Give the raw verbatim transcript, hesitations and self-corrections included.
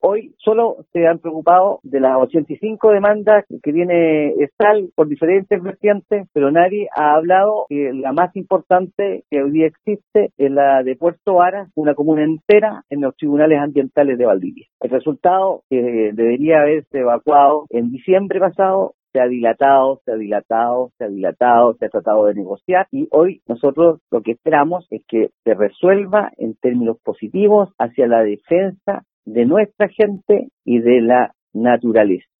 Hoy solo se han preocupado de las ochenta y cinco demandas que tiene Estal por diferentes vertientes, pero nadie ha hablado que la más importante que hoy día existe es la de Puerto Varas, una comuna entera en los tribunales ambientales de Valdivia. El resultado que debería haberse evacuado en diciembre pasado se ha dilatado, se ha dilatado, se ha dilatado, se ha tratado de negociar y hoy nosotros lo que esperamos es que se resuelva en términos positivos hacia la defensa de nuestra gente y de la naturaleza.